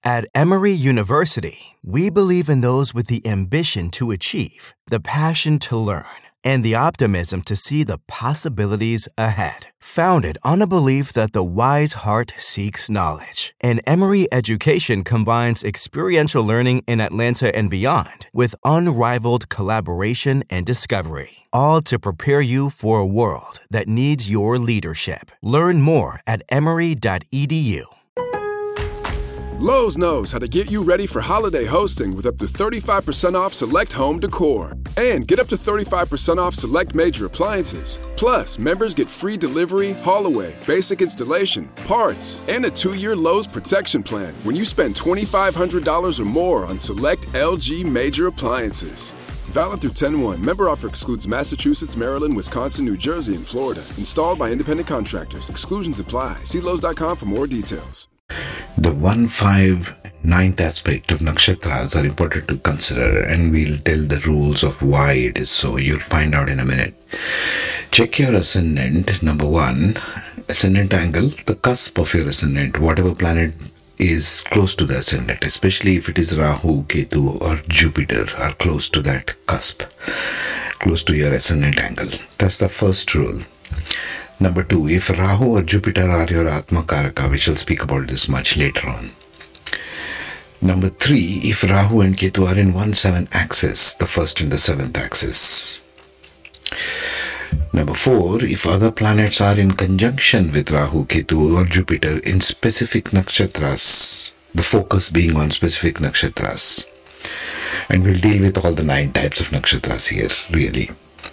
At Emory University, we believe in those with the ambition to achieve, the passion to learn, and the optimism to see the possibilities ahead. Founded on a belief that the wise heart seeks knowledge, and Emory Education combines experiential learning in Atlanta and beyond with unrivaled collaboration and discovery, all to prepare you for a world that needs your leadership. Learn more at emory.edu. Lowe's knows how to get you ready for holiday hosting with up to 35% off select home decor. And get up to 35% off select major appliances. Plus, members get free delivery, haul away, basic installation, parts, and a 2-year Lowe's protection plan when you spend $2,500 or more on select LG major appliances. Valid through 10/1. Member offer excludes Massachusetts, Maryland, Wisconsin, New Jersey, and Florida. Installed by independent contractors. Exclusions apply. See Lowe's.com for more details. The 1, 5, 9th aspect of nakshatras are important to consider, and we'll tell the rules of why it is so. You'll find out in a minute. Check your ascendant. Number 1, ascendant angle, the cusp of your ascendant, whatever planet is close to the ascendant, especially if it is Rahu, Ketu, or Jupiter are close to that cusp, close to your ascendant angle. That's the first rule. Number 2, if Rahu or Jupiter are your Atma Karaka, we shall speak about this much later on. Number 3, if Rahu and Ketu are in 1-7 axis, the first and the 7th axis. Number 4, if other planets are in conjunction with Rahu, Ketu or Jupiter in specific nakshatras, the focus being on specific nakshatras. And we'll deal with all the 9 types of nakshatras here, really.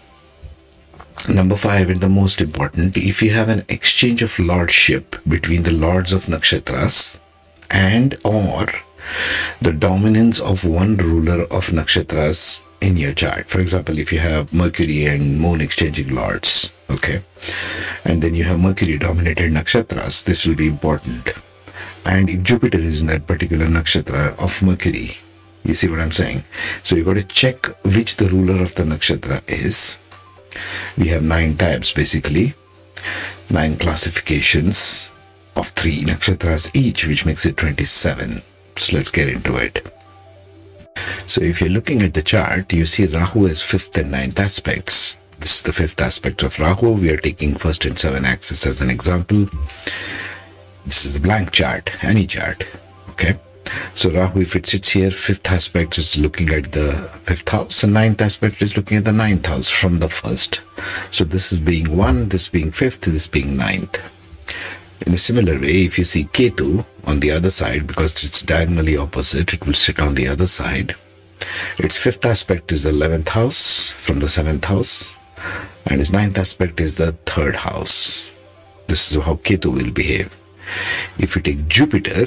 Number 5, and the most important, if you have an exchange of lordship between the lords of nakshatras and or the dominance of one ruler of nakshatras in your chart. For example, if you have Mercury and Moon exchanging lords, okay, and then you have Mercury dominated nakshatras, this will be important. And if Jupiter is in that particular nakshatra of Mercury, you see what I'm saying? So you got to check which the ruler of the nakshatra is. We have 9 types basically, 9 classifications of 3 nakshatras each, which makes it 27. So let's get into it. So if you're looking at the chart, you see Rahu as 5th and 9th aspects. This is the 5th aspect of Rahu. We are taking 1st and 7th axis as an example. This is a blank chart, any chart, okay? So Rahu, if it sits here, 5th aspect is looking at the 5th house, and 9th aspect is looking at the 9th house from the 1st. So this is being 1, this being 5th, this being 9th. In a similar way, if you see Ketu on the other side, because it's diagonally opposite, it will sit on the other side. Its 5th aspect is the 11th house from the 7th house, and its 9th aspect is the 3rd house. This is how Ketu will behave. If you take Jupiter,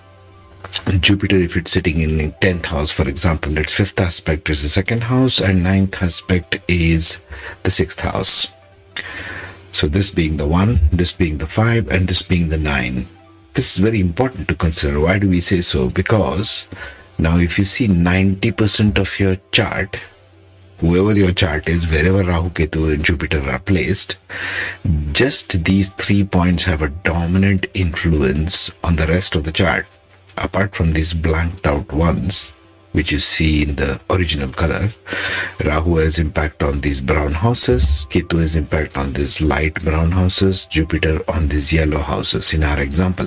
if it's sitting in the 10th house, for example, its 5th aspect is the 2nd house and 9th aspect is the 6th house. So this being the 1, this being the 5, and this being the 9. This is very important to consider. Why do we say so? Because now if you see 90% of your chart, whoever your chart is, wherever Rahu, Ketu and Jupiter are placed, just these 3 points have a dominant influence on the rest of the chart. Apart from these blanked out ones, which you see in the original color, Rahu has impact on these brown houses, Ketu has impact on these light brown houses, Jupiter on these yellow houses in our example.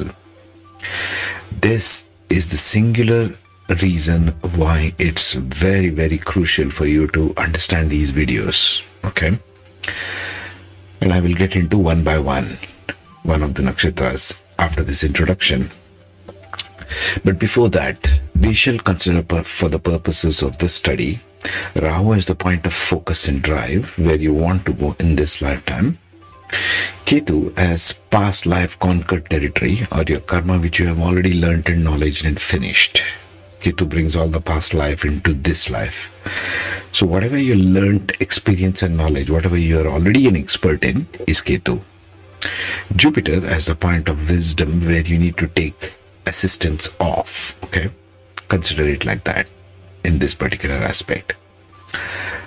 This is the singular reason why it's very, very crucial for you to understand these videos, okay? And I will get into one by one of the nakshatras after this introduction. But before that, we shall consider for the purposes of this study, Rahu is the point of focus and drive where you want to go in this lifetime. Ketu as past life conquered territory or your karma which you have already learnt and knowledge and finished. Ketu brings all the past life into this life. So whatever you learnt, experience and knowledge, whatever you are already an expert in is Ketu. Jupiter as the point of wisdom where you need to take assistance off, okay? Consider it like that in this particular aspect.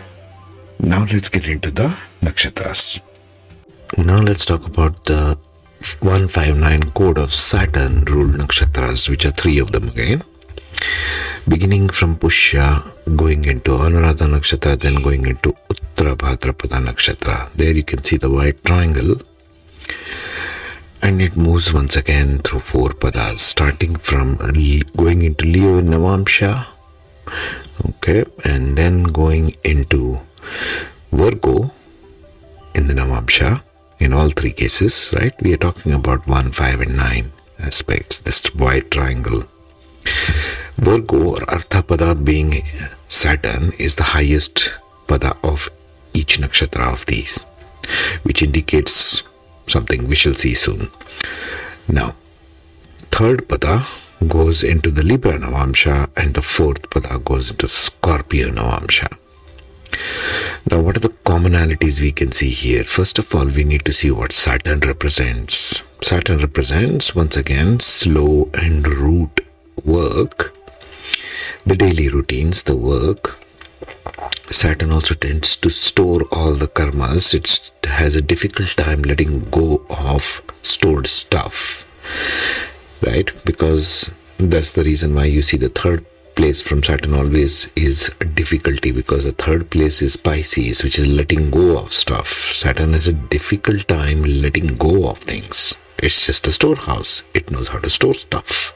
Now let's get into the nakshatras. Now let's talk about the 159 code of Saturn ruled nakshatras, which are 3 of them again. Beginning from Pushya, going into Anuradha Nakshatra, then going into Uttara Bhadrapada Nakshatra. There you can see the white triangle. And it moves once again through 4 padas, starting from going into Leo in Navamsha, okay, and then going into Virgo in the Navamsha, in all 3 cases, right? We are talking about 1, 5 and 9 aspects, this white triangle. Virgo or Arthapada being Saturn is the highest pada of each nakshatra of these, which indicates something we shall see soon. Now, 3rd pada goes into the Libra Navamsha and the 4th pada goes into Scorpio Navamsha. Now, what are the commonalities we can see here? First of all, we need to see what Saturn represents. Saturn represents, once again, slow and root work, the daily routines, the work. Saturn also tends to store all the karmas. It has a difficult time letting go of stored stuff, right? Because that's the reason why you see the 3rd place from Saturn always is a difficulty, because the 3rd place is Pisces, which is letting go of stuff. Saturn has a difficult time letting go of things. It's just a storehouse. It knows how to store stuff.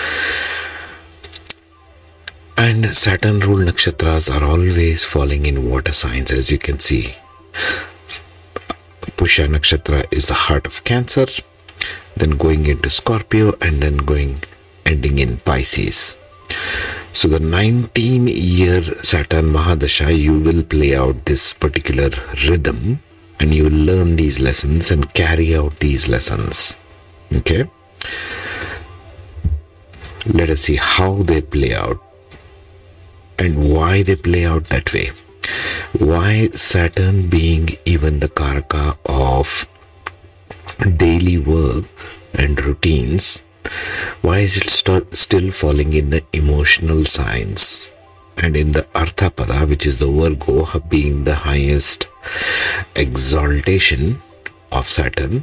And Saturn ruled nakshatras are always falling in water signs, as you can see. Pushya nakshatra is the heart of Cancer, then going into Scorpio, and then ending in Pisces. So the 19-year Saturn Mahadasha, you will play out this particular rhythm, and you will learn these lessons and carry out these lessons. Okay? Let us see how they play out and why they play out that way. Why Saturn, being even the Karaka of daily work and routines, why is it still falling in the emotional signs and in the Arthapada, which is the Virgo, being the highest exaltation of Saturn?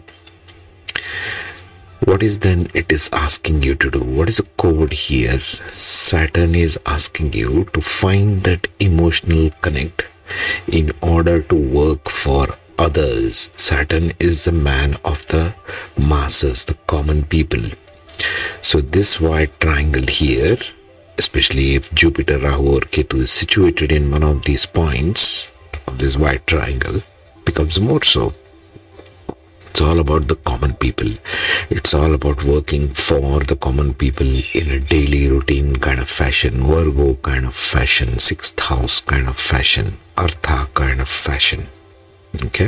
What is then it is asking you to do? What is the code here? Saturn is asking you to find that emotional connect in order to work for others. Saturn is the man of the masses, the common people. So this white triangle here, especially if Jupiter, Rahu or Ketu is situated in one of these points of this white triangle, becomes more so. It's all about the common people. It's all about working for the common people in a daily routine kind of fashion, Virgo kind of fashion, 6th house kind of fashion, Artha kind of fashion. Okay?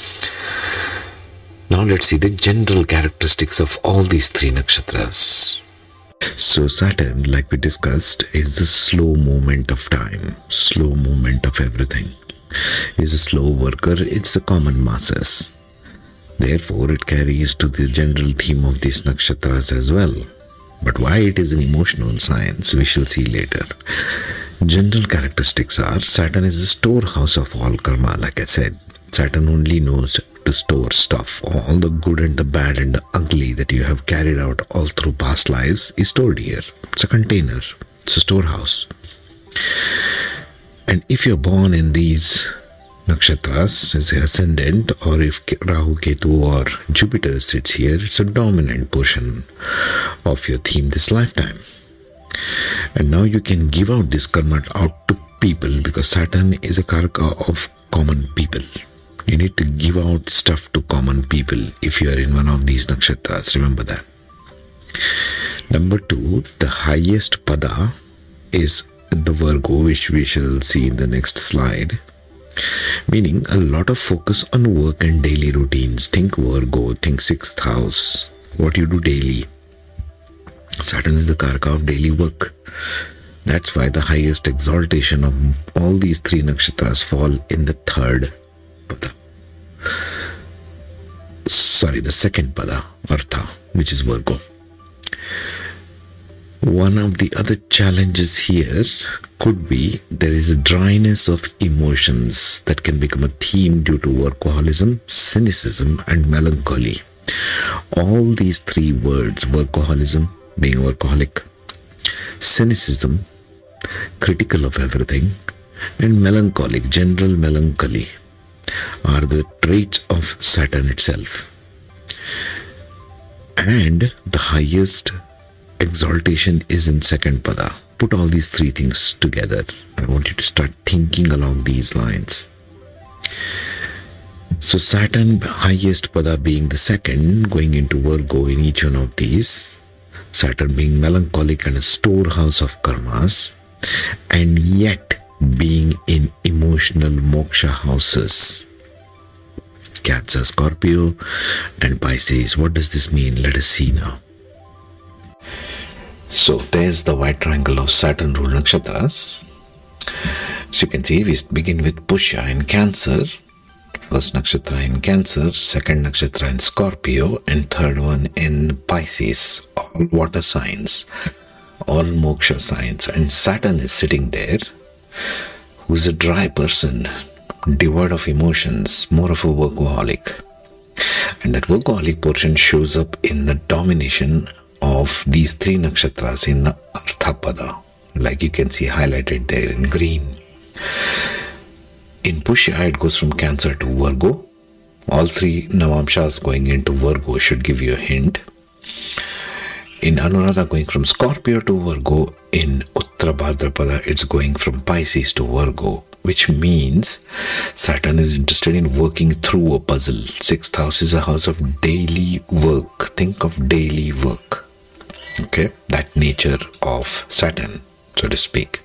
Now let's see the general characteristics of all these 3 nakshatras. So Saturn, like we discussed, is the slow movement of time, slow movement of everything. It's a slow worker, it's the common masses. Therefore, it carries to the general theme of these nakshatras as well. But why it is an emotional science, we shall see later. General characteristics are, Saturn is the storehouse of all karma, like I said. Saturn only knows to store stuff. All the good and the bad and the ugly that you have carried out all through past lives is stored here. It's a container. It's a storehouse. And if you're born in these nakshatras as the ascendant, or if Rahu, Ketu or Jupiter sits here, it's a dominant portion of your theme this lifetime. And now you can give out this karma out to people, because Saturn is a karaka of common people. You need to give out stuff to common people if you are in one of these nakshatras. Remember that. Number 2, the highest pada is the Virgo, which we shall see in the next slide. Meaning a lot of focus on work and daily routines. Think Virgo, think 6th house, what you do daily. Saturn is the karaka of daily work. That's why the highest exaltation of all these 3 nakshatras fall in the 3rd pada. The 2nd pada, Artha, which is Virgo. One of the other challenges here could be there is a dryness of emotions that can become a theme due to workaholism, cynicism and melancholy. All these three words, workaholism, being workaholic, cynicism, critical of everything, and melancholic, general melancholy, are the traits of Saturn itself. And the highest exaltation is in second pada. Put all these three things together. I want you to start thinking along these lines. So Saturn, highest pada being the second, going into Virgo in each one of these. Saturn being melancholic and a storehouse of karmas, and yet being in emotional moksha houses. Cancer, Scorpio, and Pisces. What does this mean? Let us see now. So there's the white triangle of Saturn ruled nakshatras. So you can see we begin with Pushya in Cancer. First nakshatra in Cancer, second nakshatra in Scorpio, and third one in Pisces. All water signs, all moksha signs. And Saturn is sitting there, who's a dry person, devoid of emotions, more of a workaholic. And that workaholic portion shows up in the domination of these three nakshatras in the Arthapada, like you can see highlighted there in green. In Pushya, it goes from Cancer to Virgo. All three Navamshas going into Virgo should give you a hint. In Anuradha, going from Scorpio to Virgo. In Uttara Bhadrapada, it's going from Pisces to Virgo, which means Saturn is interested in working through a puzzle. Sixth house is a house of daily work. Think of daily work. Okay, that nature of Saturn, so to speak.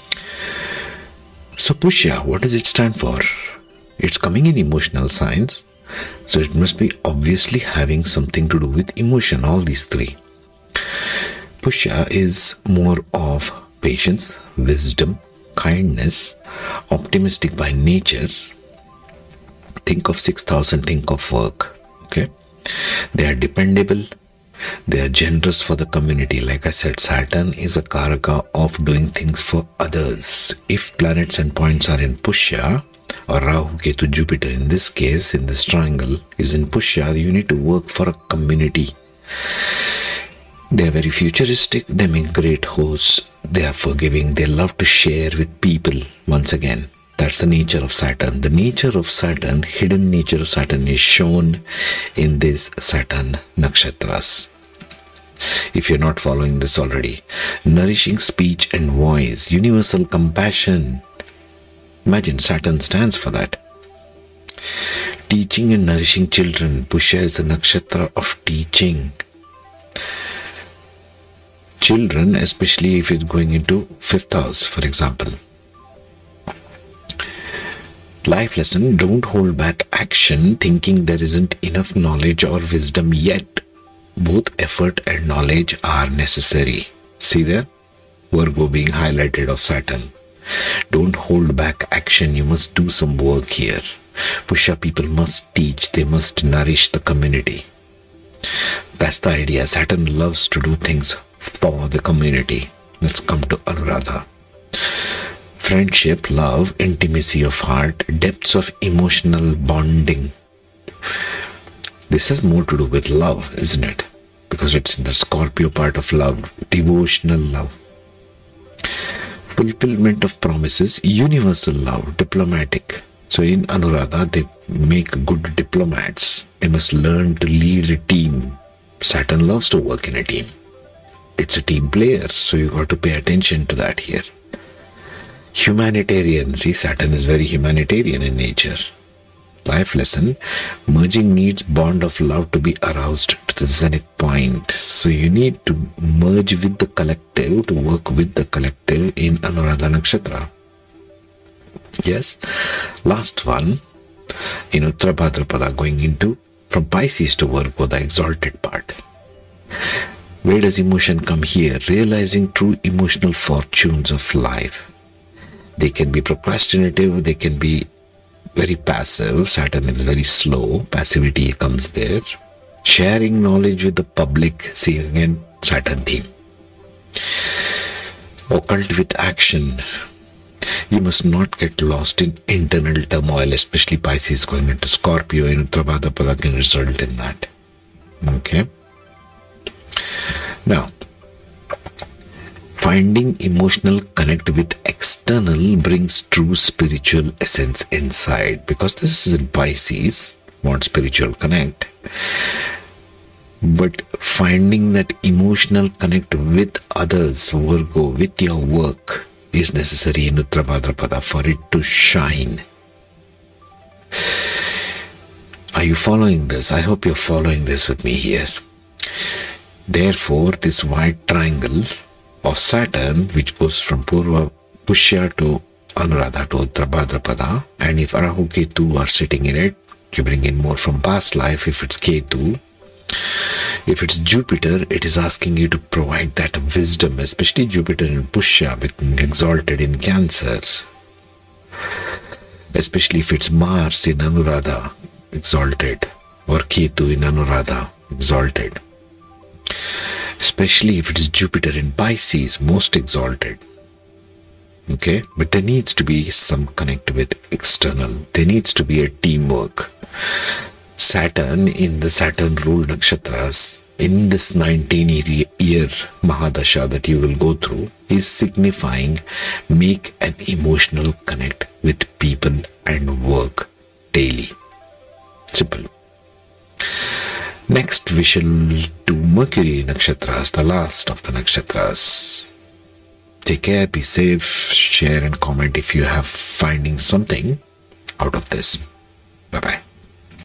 So Pushya, what does it stand for? It's coming in emotional signs, so it must be obviously having something to do with emotion, all these three. Pushya is more of patience, wisdom, kindness, optimistic by nature. Think of 6,000, think of work. Okay, they are dependable. They are generous for the community. Like I said, Saturn is a karaka of doing things for others. If planets and points are in Pushya, or Rahu, Ketu, Jupiter in this case, in this triangle, is in Pushya, you need to work for a community. They are very futuristic. They make great hosts. They are forgiving. They love to share with people. Once again, that's the nature of Saturn. The nature of Saturn, hidden nature of Saturn is shown in this Saturn nakshatras. If you're not following this already, nourishing speech and voice, universal compassion. Imagine Saturn stands for that. Teaching and nourishing children. Pushya is a nakshatra of teaching. Children, especially if it's going into fifth house, for example. Life lesson, don't hold back action thinking there isn't enough knowledge or wisdom yet. Both effort and knowledge are necessary. See there? Virgo being highlighted of Saturn. Don't hold back action. You must do some work here. Pushya people must teach. They must nourish the community. That's the idea. Saturn loves to do things for the community. Let's come to Anuradha. Friendship, love, intimacy of heart, depths of emotional bonding. This has more to do with love, isn't it? Because it's in the Scorpio part of love, devotional love. Fulfillment of promises, universal love, diplomatic. So in Anuradha, they make good diplomats. They must learn to lead a team. Saturn loves to work in a team. It's a team player, so you got to pay attention to that here. Humanitarian. See, Saturn is very humanitarian in nature. Life lesson, merging needs bond of love to be aroused to the zenith point. So you need to merge with the collective, to work with the collective in Anuradha Nakshatra. Yes. Last one, in Uttara Bhadrapada, going into from Pisces to Virgo, the exalted part. Where does emotion come here? Realizing true emotional fortunes of life. They can be procrastinative, they can be very passive. Saturn is very slow. Passivity comes there. Sharing knowledge with the public. See again, Saturn theme. Occult with action. You must not get lost in internal turmoil, especially Pisces going into Scorpio. In Uttara Bhadrapada can result in that. Okay. Now, finding emotional connect with external brings true spiritual essence inside, because this is in Pisces, want spiritual connect. But finding that emotional connect with others, Virgo, with your work is necessary in Uttar Bhadrapada for it to shine. Are you following this? I hope you're following this with me here. Therefore, this white triangle of Saturn, which goes from Purva Pushya to Anuradha to Uttar Bhadrapada, and if Rahu Ketu are sitting in it, you bring in more from past life. If it's Ketu, if it's Jupiter, it is asking you to provide that wisdom, especially Jupiter in Pushya becoming exalted in Cancer. Especially if it's Mars in Anuradha, exalted, or Ketu in Anuradha, exalted. Especially if it's Jupiter in Pisces, most exalted. Okay, but there needs to be some connect with external. There needs to be a teamwork. Saturn in the Saturn ruled nakshatras in this 19-year Mahadasha that you will go through is signifying make an emotional connect with people and work daily. Simple. Next we shall do Mercury nakshatras, the last of the nakshatras. Take care, be safe, share and comment if you have finding something out of this. Bye-bye.